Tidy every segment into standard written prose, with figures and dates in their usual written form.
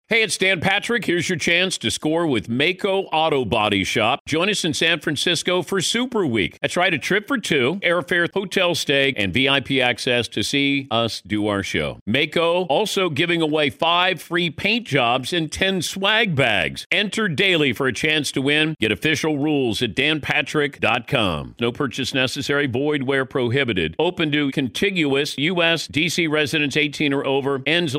Hey, it's Dan Patrick. Here's your chance to score with Mako Auto Body Shop. Join us in San Francisco for Super Week. That's right, a trip for two, airfare, hotel stay, and VIP access to see us do our show. Mako also giving away 5 free paint jobs and 10 swag bags. Enter daily for a chance to win. Get official rules at danpatrick.com. No purchase necessary, void where prohibited. Open to contiguous U.S. D.C. residents 18 or over. Ends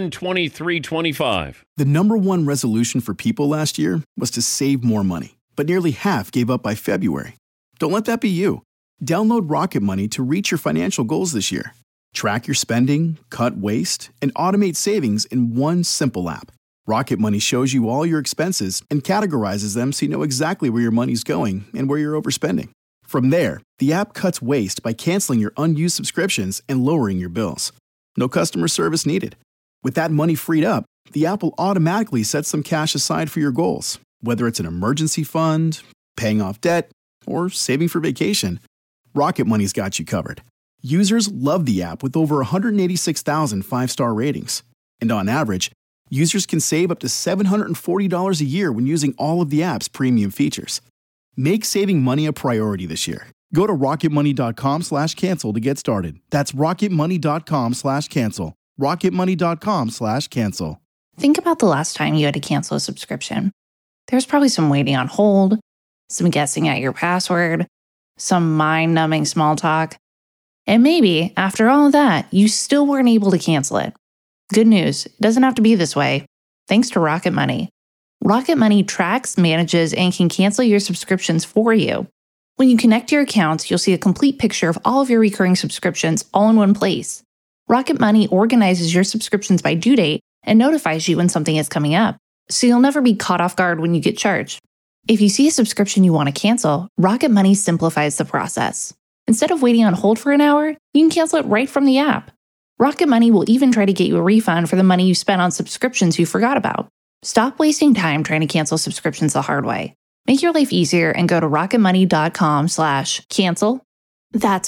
11/23/25. The number one resolution for people last year was to save more money, but nearly half gave up by February. Don't let that be you. Download Rocket Money to reach your financial goals this year. Track your spending, cut waste, and automate savings in one simple app. Rocket Money shows you all your expenses and categorizes them so you know exactly where your money's going and where you're overspending. From there, the app cuts waste by canceling your unused subscriptions and lowering your bills. No customer service needed. With that money freed up, the app will automatically set some cash aside for your goals, whether it's an emergency fund, paying off debt, or saving for vacation. Rocket Money's got you covered. Users love the app with over 186,000 five-star ratings. And on average, users can save up to $740 a year when using all of the app's premium features. Make saving money a priority this year. Go to rocketmoney.com/cancel to get started. That's rocketmoney.com/cancel. rocketmoney.com/cancel. Think about the last time you had to cancel a subscription. There's probably some waiting on hold, some guessing at your password, some mind-numbing small talk. And maybe, after all of that, you still weren't able to cancel it. Good news, it doesn't have to be this way. Thanks to Rocket Money. Rocket Money tracks, manages, and can cancel your subscriptions for you. When you connect your accounts, you'll see a complete picture of all of your recurring subscriptions all in one place. Rocket Money organizes your subscriptions by due date and notifies you when something is coming up, so you'll never be caught off guard when you get charged. If you see a subscription you want to cancel, Rocket Money simplifies the process. Instead of waiting on hold for an hour, you can cancel it right from the app. Rocket Money will even try to get you a refund for the money you spent on subscriptions you forgot about. Stop wasting time trying to cancel subscriptions the hard way. Make your life easier and go to rocketmoney.com/cancel. That's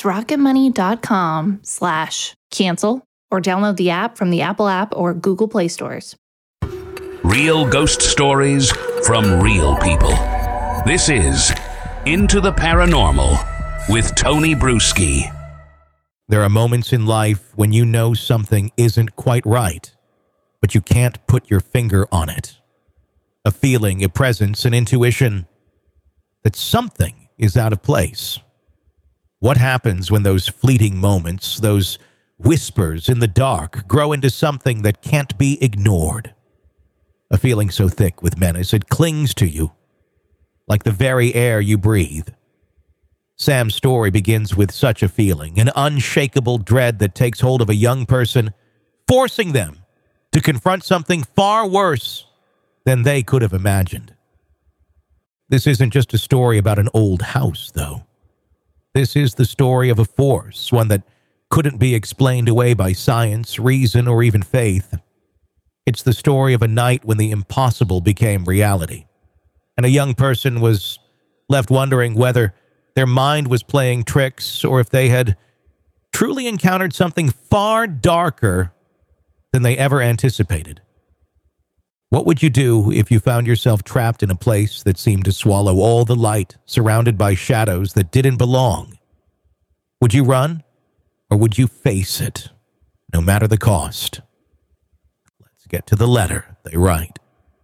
rocketmoney.com/cancel. Or download the app from the Apple App or Google Play stores. Real ghost stories from real people. This is Into the Paranormal with Tony Bruschi. There are moments in life when you know something isn't quite right, but you can't put your finger on it. A feeling, a presence, an intuition that something is out of place. What happens when those fleeting moments, those whispers in the dark, grow into something that can't be ignored? A feeling so thick with menace it clings to you, like the very air you breathe. Sam's story begins with such a feeling, an unshakable dread that takes hold of a young person, forcing them to confront something far worse than they could have imagined. This isn't just a story about an old house, though. This is the story of a force, one that couldn't be explained away by science, reason, or even faith. It's the story of a night when the impossible became reality, and a young person was left wondering whether their mind was playing tricks or if they had truly encountered something far darker than they ever anticipated. What would you do if you found yourself trapped in a place that seemed to swallow all the light, surrounded by shadows that didn't belong? Would you run? Or would you face it, no matter the cost? Let's get to the letter they write.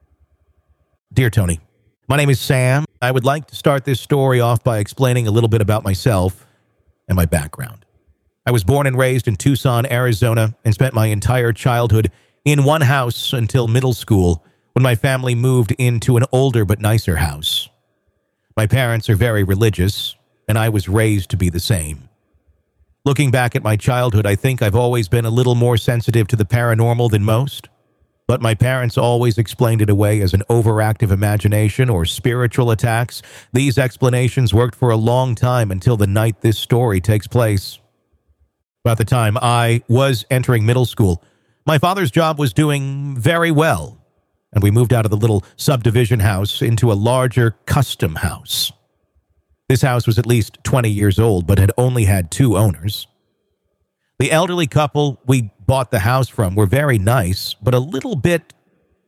Dear Tony, my name is Sam. I would like to start this story off by explaining a little bit about myself and my background. I was born and raised in Tucson, Arizona, and spent my entire childhood in one house until middle school, when my family moved into an older but nicer house. My parents are very religious, and I was raised to be the same. Looking back at my childhood, I think I've always been a little more sensitive to the paranormal than most, but my parents always explained it away as an overactive imagination or spiritual attacks. These explanations worked for a long time until the night this story takes place. About the time I was entering middle school, my father's job was doing very well, and we moved out of the little subdivision house into a larger custom house. This house was at least 20 years old, but had only had 2 owners. The elderly couple we bought the house from were very nice, but a little bit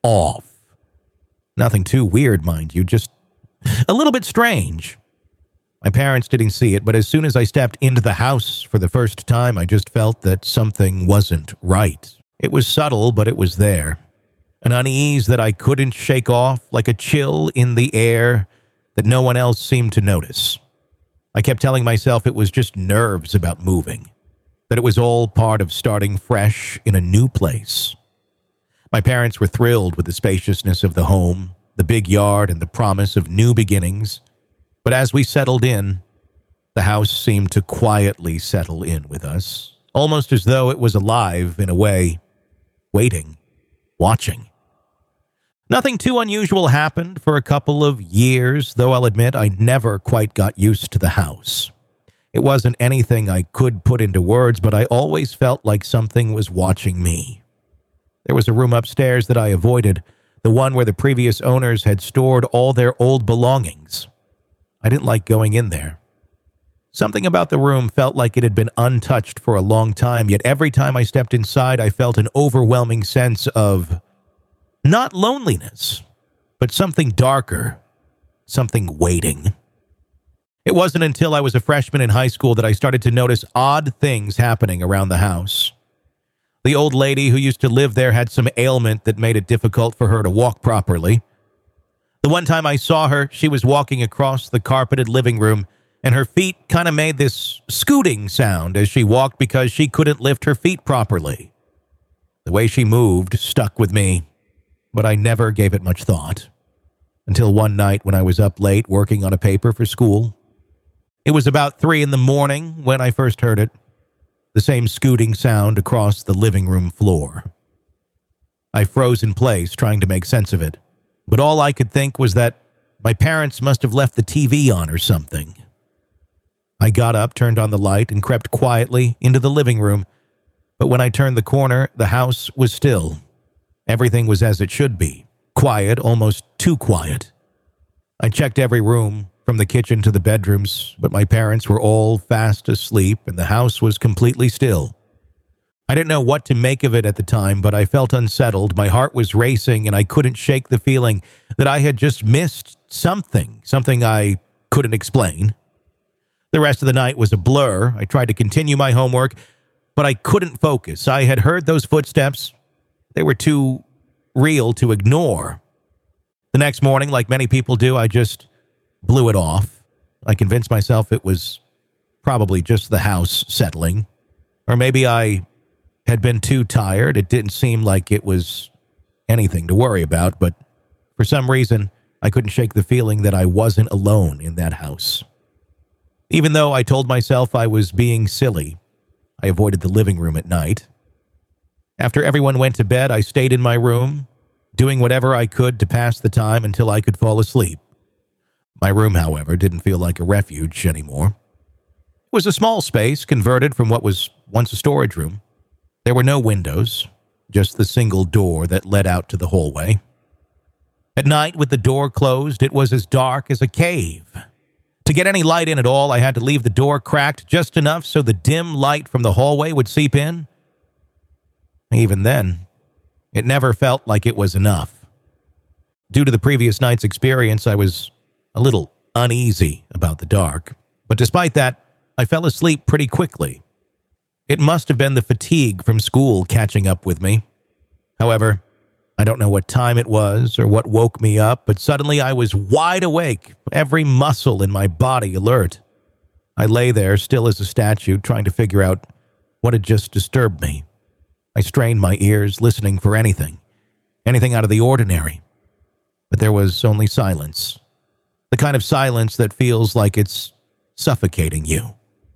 off. Nothing too weird, mind you, just a little bit strange. My parents didn't see it, but as soon as I stepped into the house for the first time, I just felt that something wasn't right. It was subtle, but it was there. An unease that I couldn't shake off, like a chill in the air that no one else seemed to notice. I kept telling myself it was just nerves about moving, that it was all part of starting fresh in a new place. My parents were thrilled with the spaciousness of the home, the big yard, and the promise of new beginnings. But as we settled in, the house seemed to quietly settle in with us, almost as though it was alive in a way, waiting, watching. Nothing too unusual happened for a couple of years, though I'll admit I never quite got used to the house. It wasn't anything I could put into words, but I always felt like something was watching me. There was a room upstairs that I avoided, the one where the previous owners had stored all their old belongings. I didn't like going in there. Something about the room felt like it had been untouched for a long time, yet every time I stepped inside, I felt an overwhelming sense of not loneliness, but something darker, something waiting. It wasn't until I was a freshman in high school that I started to notice odd things happening around the house. The old lady who used to live there had some ailment that made it difficult for her to walk properly. The one time I saw her, she was walking across the carpeted living room, and her feet kind of made this scooting sound as she walked because she couldn't lift her feet properly. The way she moved stuck with me, but I never gave it much thought. Until one night when I was up late working on a paper for school. It was about 3 a.m. when I first heard it. The same scooting sound across the living room floor. I froze in place, trying to make sense of it, but all I could think was that my parents must have left the TV on or something. I got up, turned on the light, and crept quietly into the living room, but when I turned the corner, the house was still. Everything was as it should be, quiet, almost too quiet. I checked every room, from the kitchen to the bedrooms, but my parents were all fast asleep and the house was completely still. I didn't know what to make of it at the time, but I felt unsettled, my heart was racing, and I couldn't shake the feeling that I had just missed something I couldn't explain. The rest of the night was a blur. I tried to continue my homework, but I couldn't focus. I had heard those footsteps. They were too real to ignore. The next morning, like many people do, I just blew it off. I convinced myself it was probably just the house settling. Or maybe I had been too tired. It didn't seem like it was anything to worry about, but for some reason, I couldn't shake the feeling that I wasn't alone in that house. Even though I told myself I was being silly, I avoided the living room at night. After everyone went to bed, I stayed in my room, doing whatever I could to pass the time until I could fall asleep. My room, however, didn't feel like a refuge anymore. It was a small space converted from what was once a storage room. There were no windows, just the single door that led out to the hallway. At night, with the door closed, it was as dark as a cave. To get any light in at all, I had to leave the door cracked just enough so the dim light from the hallway would seep in. Even then, it never felt like it was enough. Due to the previous night's experience, I was a little uneasy about the dark, but despite that, I fell asleep pretty quickly. It must have been the fatigue from school catching up with me. However, I don't know what time it was or what woke me up, but suddenly I was wide awake, every muscle in my body alert. I lay there, still as a statue, trying to figure out what had just disturbed me. I strained my ears, listening for anything out of the ordinary. But there was only silence. The kind of silence that feels like it's suffocating you.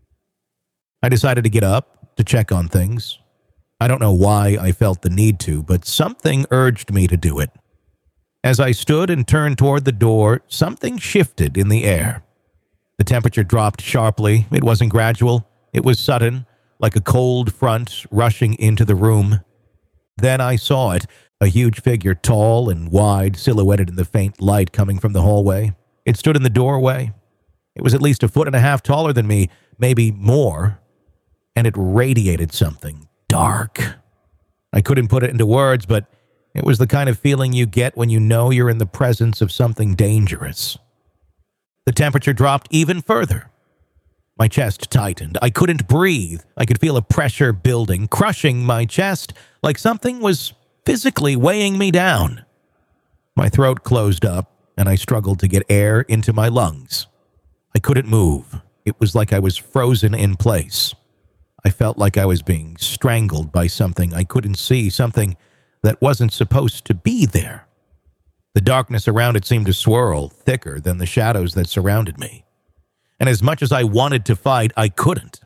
I decided to get up, to check on things. I don't know why I felt the need to, but something urged me to do it. As I stood and turned toward the door, something shifted in the air. The temperature dropped sharply. It wasn't gradual. It was sudden, like a cold front rushing into the room. Then I saw it, a huge figure, tall and wide, silhouetted in the faint light coming from the hallway. It stood in the doorway. It was at least 1.5 feet taller than me, maybe more, and it radiated something dark. I couldn't put it into words, but It was the kind of feeling you get when you know you're in the presence of something dangerous. The temperature dropped even further. My chest tightened. I couldn't breathe. I could feel a pressure building, crushing my chest, like something was physically weighing me down. My throat closed up, and I struggled to get air into my lungs. I couldn't move. It was like I was frozen in place. I felt like I was being strangled by something I couldn't see, something that wasn't supposed to be there. The darkness around it seemed to swirl, thicker than the shadows that surrounded me. And as much as I wanted to fight, I couldn't.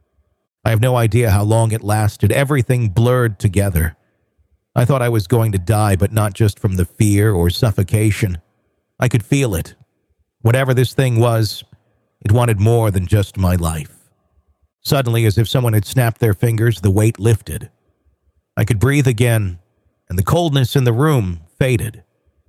I have no idea how long it lasted. Everything blurred together. I thought I was going to die, but not just from the fear or suffocation. I could feel it. Whatever this thing was, it wanted more than just my life. Suddenly, as if someone had snapped their fingers, the weight lifted. I could breathe again, and the coldness in the room faded.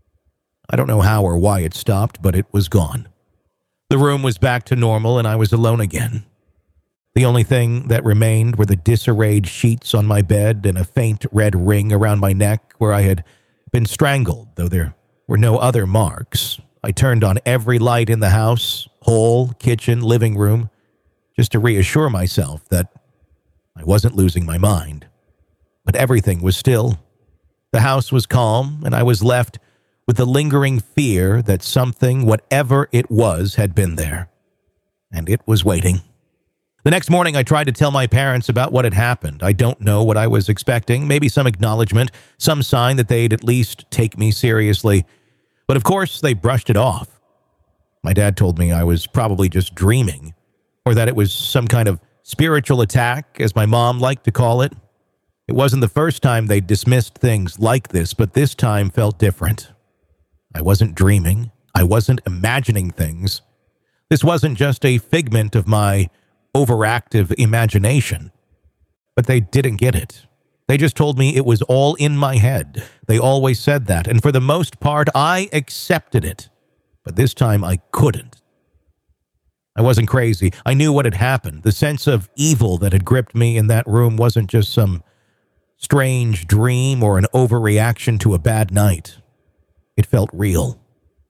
I don't know how or why it stopped, but it was gone. The room was back to normal, and I was alone again. The only thing that remained were the disarrayed sheets on my bed and a faint red ring around my neck where I had been strangled, though there were no other marks. I turned on every light in the house, hall, kitchen, living room, just to reassure myself that I wasn't losing my mind. But everything was still. The house was calm, and I was left with the lingering fear that something, whatever it was, had been there. And it was waiting. The next morning, I tried to tell my parents about what had happened. I don't know what I was expecting, maybe some acknowledgement, some sign that they'd at least take me seriously. But of course, they brushed it off. My dad told me I was probably just dreaming, or that it was some kind of spiritual attack, as my mom liked to call it. It wasn't the first time they'd dismissed things like this, but this time felt different. I wasn't dreaming. I wasn't imagining things. This wasn't just a figment of my overactive imagination. But they didn't get it. They just told me it was all in my head. They always said that, and for the most part, I accepted it. But this time, I couldn't. I wasn't crazy. I knew what had happened. The sense of evil that had gripped me in that room wasn't just some strange dream or an overreaction to a bad night. It felt real.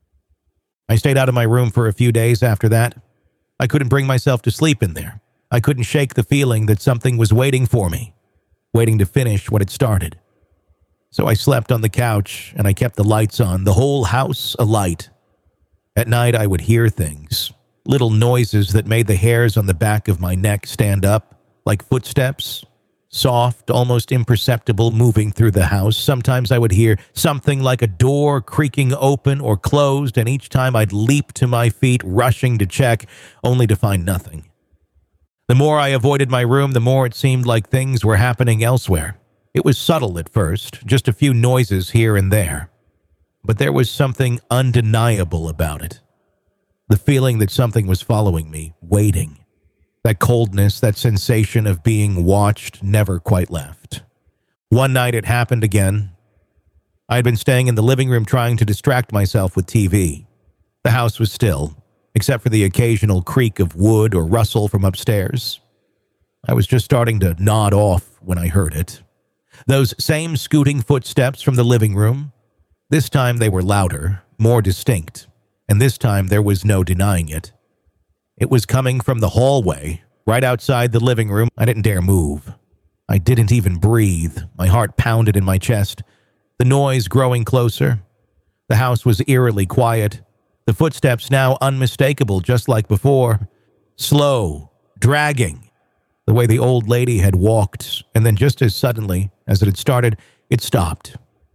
I stayed out of my room for a few days after that. I couldn't bring myself to sleep in there. I couldn't shake the feeling that something was waiting for me, waiting to finish what had started. So I slept on the couch, and I kept the lights on, the whole house alight. At night, I would hear things, little noises that made the hairs on the back of my neck stand up, like footsteps, soft, almost imperceptible, moving through the house. Sometimes I would hear something like a door creaking open or closed, and each time I'd leap to my feet, rushing to check, only to find nothing. The more I avoided my room, the more it seemed like things were happening elsewhere. It was subtle at first, just a few noises here and there. But there was something undeniable about it. The feeling that something was following me, waiting. That coldness, that sensation of being watched never quite left. One night it happened again. I had been staying in the living room trying to distract myself with TV. The house was still, except for the occasional creak of wood or rustle from upstairs. I was just starting to nod off when I heard it. Those same scooting footsteps from the living room. This time they were louder, more distinct, and this time there was no denying it. It was coming from the hallway, right outside the living room. I didn't dare move. I didn't even breathe. My heart pounded in my chest. The noise growing closer. The house was eerily quiet. The footsteps now unmistakable, just like before. Slow, dragging, the way the old lady had walked, and then just as suddenly as it had started, it stopped.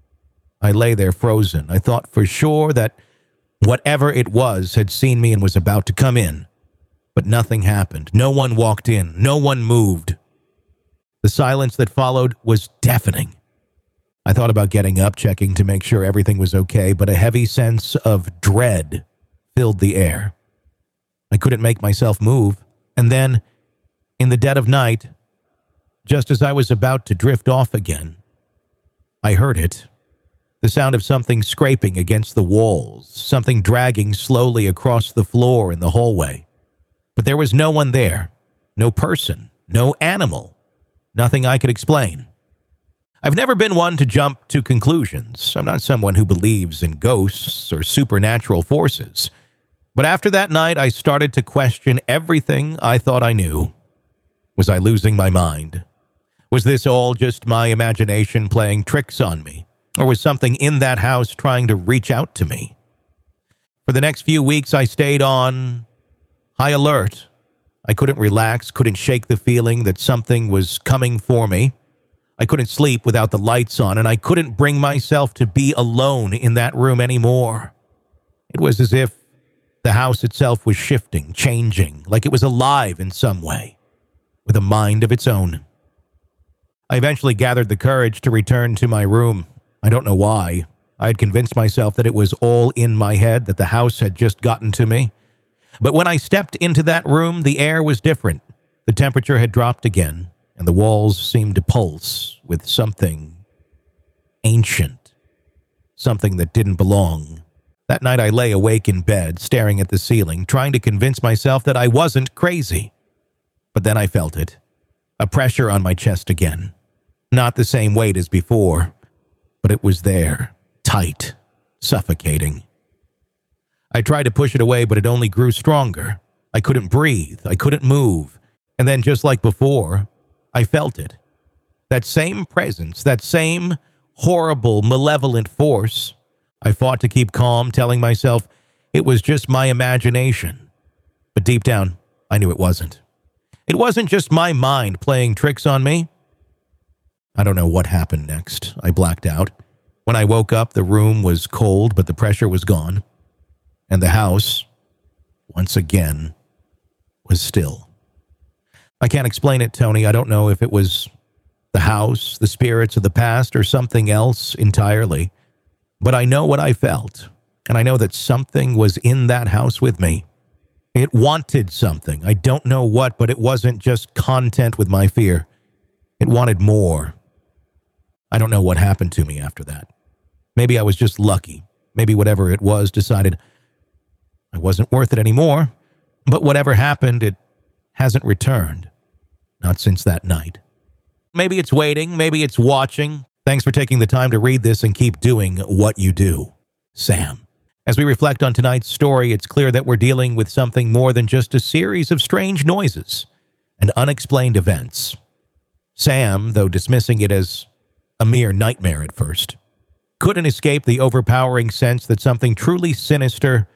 I lay there frozen. I thought for sure that whatever it was had seen me and was about to come in. But nothing happened. No one walked in. No one moved. The silence that followed was deafening. I thought about getting up, checking to make sure everything was okay, but a heavy sense of dread filled the air. I couldn't make myself move. And then, in the dead of night, just as I was about to drift off again, I heard it. The sound of something scraping against the walls, something dragging slowly across the floor in the hallway. But there was no one there, no person, no animal, nothing I could explain. I've never been one to jump to conclusions. I'm not someone who believes in ghosts or supernatural forces. But after that night, I started to question everything I thought I knew. Was I losing my mind? Was this all just my imagination playing tricks on me? Or was something in that house trying to reach out to me? For the next few weeks, I stayed on high alert. I couldn't relax, couldn't shake the feeling that something was coming for me. I couldn't sleep without the lights on, and I couldn't bring myself to be alone in that room anymore. It was as if the house itself was shifting, changing, like it was alive in some way, with a mind of its own. I eventually gathered the courage to return to my room. I don't know why. I had convinced myself that it was all in my head, that the house had just gotten to me. But when I stepped into that room, the air was different. The temperature had dropped again, and the walls seemed to pulse with something ancient, something that didn't belong. That night I lay awake in bed, staring at the ceiling, trying to convince myself that I wasn't crazy. But then I felt it, a pressure on my chest again. Not the same weight as before, but it was there, tight, suffocating. I tried to push it away, but it only grew stronger. I couldn't breathe, I couldn't move, and then just like before, I felt it. That same presence, that same horrible, malevolent force. I fought to keep calm, telling myself it was just my imagination. But deep down, I knew it wasn't. It wasn't just my mind playing tricks on me. I don't know what happened next. I blacked out. When I woke up, the room was cold, but the pressure was gone. And the house, once again, was still. I can't explain it, Tony. I don't know if it was the house, the spirits of the past, or something else entirely. But I know what I felt, and I know that something was in that house with me. It wanted something. I don't know what, but it wasn't just content with my fear. It wanted more. I don't know what happened to me after that. Maybe I was just lucky. Maybe whatever it was decided I wasn't worth it anymore. But whatever happened, it hasn't returned. Not since that night. Maybe it's waiting. Maybe it's watching. Thanks for taking the time to read this and keep doing what you do. Sam. As we reflect on tonight's story, it's clear that we're dealing with something more than just a series of strange noises and unexplained events. Sam, though dismissing it as a mere nightmare at first, couldn't escape the overpowering sense that something truly sinister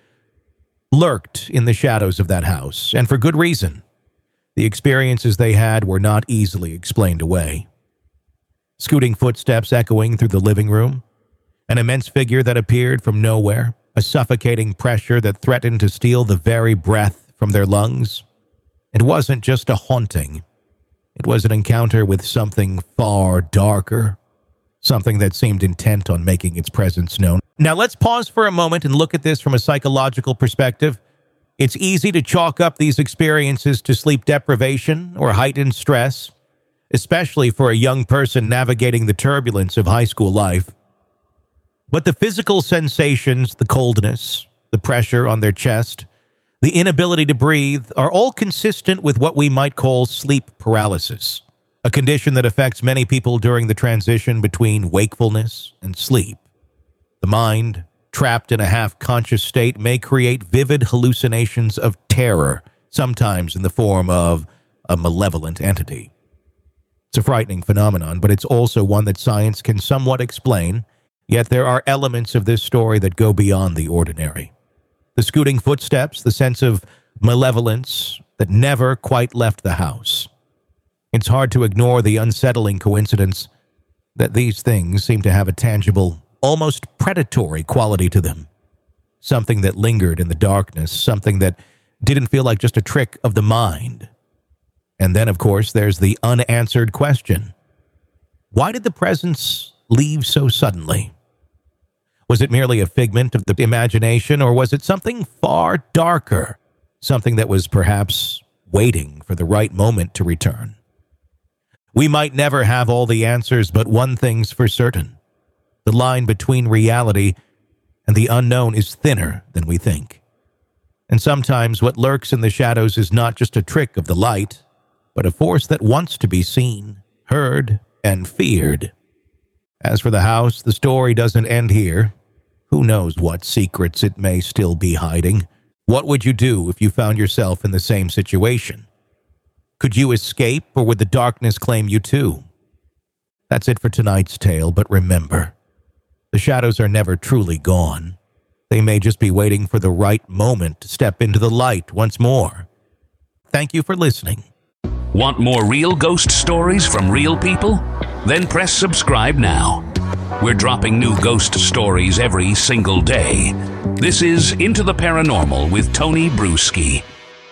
lurked in the shadows of that house, and for good reason. The experiences they had were not easily explained away. Scooting footsteps echoing through the living room, an immense figure that appeared from nowhere, a suffocating pressure that threatened to steal the very breath from their lungs. It wasn't just a haunting. It was an encounter with something far darker, something that seemed intent on making its presence known. Now let's pause for a moment and look at this from a psychological perspective. It's easy to chalk up these experiences to sleep deprivation or heightened stress, especially for a young person navigating the turbulence of high school life. But the physical sensations, the coldness, the pressure on their chest, the inability to breathe are all consistent with what we might call sleep paralysis, a condition that affects many people during the transition between wakefulness and sleep. The mind, trapped in a half-conscious state, may create vivid hallucinations of terror, sometimes in the form of a malevolent entity. It's a frightening phenomenon, but it's also one that science can somewhat explain, yet there are elements of this story that go beyond the ordinary. The scooting footsteps, the sense of malevolence that never quite left the house. It's hard to ignore the unsettling coincidence that these things seem to have a tangible, almost predatory quality to them. Something that lingered in the darkness, something that didn't feel like just a trick of the mind. And then, of course, there's the unanswered question. Why did the presence leave so suddenly? Was it merely a figment of the imagination, or was it something far darker, something that was perhaps waiting for the right moment to return? We might never have all the answers, but one thing's for certain. The line between reality and the unknown is thinner than we think. And sometimes what lurks in the shadows is not just a trick of the light, but a force that wants to be seen, heard, and feared. As for the house, the story doesn't end here. Who knows what secrets it may still be hiding? What would you do if you found yourself in the same situation? Could you escape, or would the darkness claim you too? That's it for tonight's tale, but remember, the shadows are never truly gone. They may just be waiting for the right moment to step into the light once more. Thank you for listening. Want more real ghost stories from real people? Then press subscribe now. We're dropping new ghost stories every single day. This is Into the Paranormal with Tony Bruschi.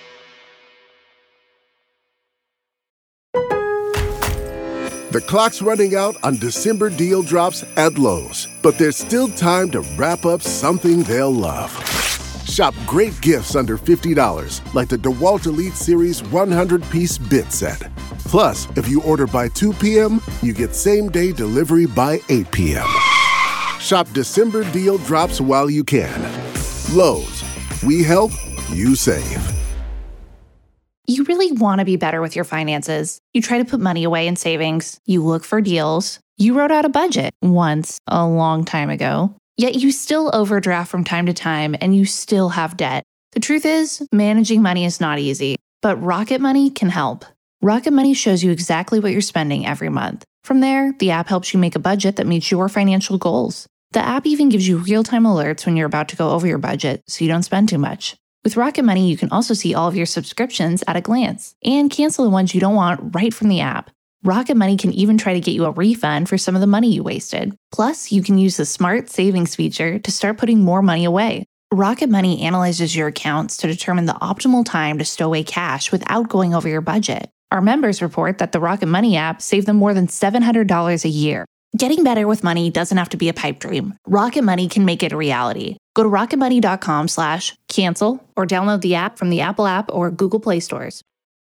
The clock's running out on December deal drops at Lowe's, but there's still time to wrap up something they'll love. Shop great gifts under $50, like the DeWalt Elite Series 100-piece bit set. Plus, if you order by 2 p.m., you get same-day delivery by 8 p.m. Shop December deal drops while you can. Lowe's, we help, you save. You really want to be better with your finances. You try to put money away in savings. You look for deals. You wrote out a budget once, a long time ago. Yet you still overdraft from time to time and you still have debt. The truth is, managing money is not easy, but Rocket Money can help. Rocket Money shows you exactly what you're spending every month. From there, the app helps you make a budget that meets your financial goals. The app even gives you real-time alerts when you're about to go over your budget so you don't spend too much. With Rocket Money, you can also see all of your subscriptions at a glance and cancel the ones you don't want right from the app. Rocket Money can even try to get you a refund for some of the money you wasted. Plus, you can use the Smart Savings feature to start putting more money away. Rocket Money analyzes your accounts to determine the optimal time to stow away cash without going over your budget. Our members report that the Rocket Money app saved them more than $700 a year. Getting better with money doesn't have to be a pipe dream. Rocket Money can make it a reality. Go to rocketmoney.com/cancel or download the app from the Apple App or Google Play stores.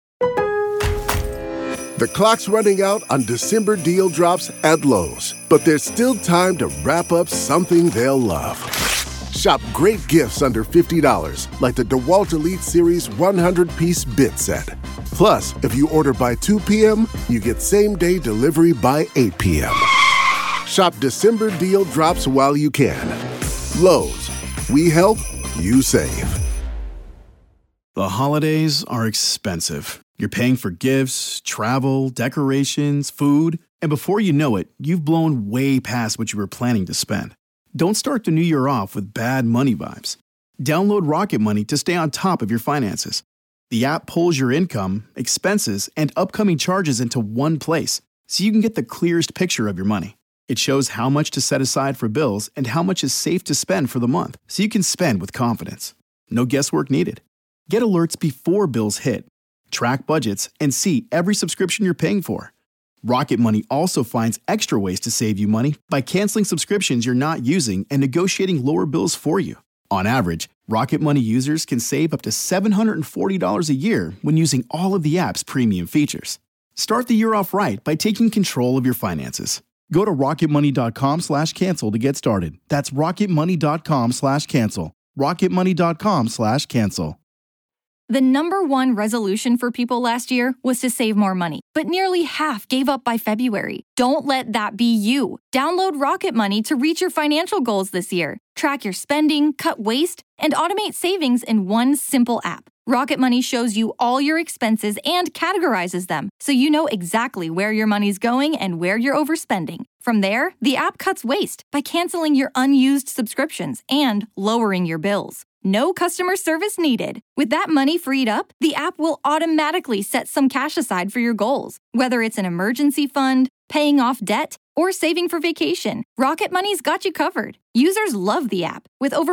The clock's running out on December deal drops at Lowe's, but there's still time to wrap up something they'll love. Shop great gifts under $50, like the DeWalt Elite Series 100-piece bit set. Plus, if you order by 2 p.m., you get same-day delivery by 8 p.m. Shop December deal drops while you can. Lowe's, we help, you save. The holidays are expensive. You're paying for gifts, travel, decorations, food, and before you know it, you've blown way past what you were planning to spend. Don't start the new year off with bad money vibes. Download Rocket Money to stay on top of your finances. The app pulls your income, expenses, and upcoming charges into one place, so you can get the clearest picture of your money. It shows how much to set aside for bills and how much is safe to spend for the month, so you can spend with confidence. No guesswork needed. Get alerts before bills hit. Track budgets and see every subscription you're paying for. Rocket Money also finds extra ways to save you money by canceling subscriptions you're not using and negotiating lower bills for you. On average, Rocket Money users can save up to $740 a year when using all of the app's premium features. Start the year off right by taking control of your finances. Go to rocketmoney.com/cancel to get started. That's rocketmoney.com/cancel. rocketmoney.com/cancel. The number one resolution for people last year was to save more money, but nearly half gave up by February. Don't let that be you. Download Rocket Money to reach your financial goals this year. Track your spending, cut waste, and automate savings in one simple app. Rocket Money shows you all your expenses and categorizes them, so you know exactly where your money's going and where you're overspending. From there, the app cuts waste by canceling your unused subscriptions and lowering your bills. No customer service needed. With that money freed up, the app will automatically set some cash aside for your goals. Whether it's an emergency fund, paying off debt, or saving for vacation, Rocket Money's got you covered. Users love the app, with over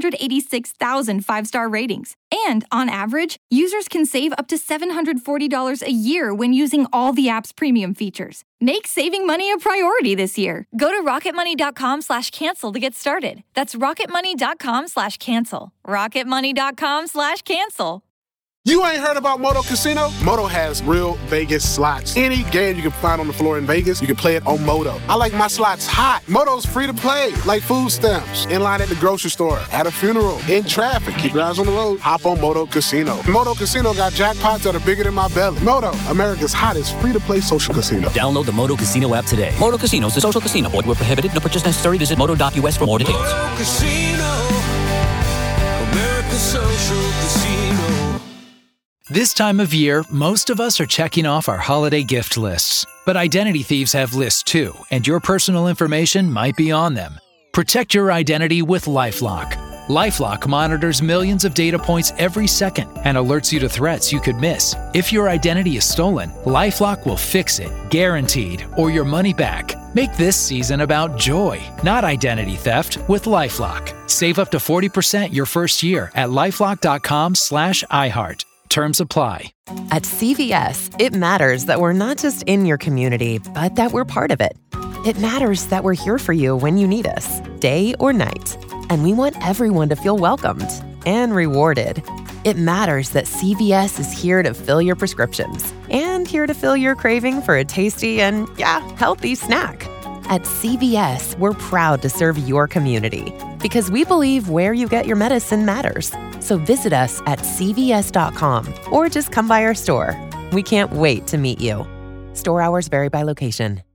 186,000 five-star ratings. And on average, users can save up to $740 a year when using all the app's premium features. Make saving money a priority this year. Go to rocketmoney.com/cancel to get started. That's rocketmoney.com/cancel. rocketmoney.com/cancel. You ain't heard about Moto Casino? Moto has real Vegas slots. Any game you can find on the floor in Vegas, you can play it on Moto. I like my slots hot. Moto's free to play, like food stamps, in line at the grocery store, at a funeral, in traffic. Keep your eyes on the road. Hop on Moto Casino. Moto Casino got jackpots that are bigger than my belly. Moto, America's hottest free-to-play social casino. Download the Moto Casino app today. Moto Casino is a social casino. Void where prohibited. No purchase necessary. Visit moto.us for more details. Moto Casino, America's social casino. This time of year, most of us are checking off our holiday gift lists. But identity thieves have lists too, and your personal information might be on them. Protect your identity with LifeLock. LifeLock monitors millions of data points every second and alerts you to threats you could miss. If your identity is stolen, LifeLock will fix it, guaranteed, or your money back. Make this season about joy, not identity theft, with LifeLock. Save up to 40% your first year at LifeLock.com/iHeart. Terms apply. At CVS, it matters that we're not just in your community, but that we're part of it. It matters that we're here for you when you need us, day or night. And we want everyone to feel welcomed and rewarded. It matters that CVS is here to fill your prescriptions and here to fill your craving for a tasty and, healthy snack. At CVS, we're proud to serve your community because we believe where you get your medicine matters. So visit us at cvs.com or just come by our store. We can't wait to meet you. Store hours vary by location.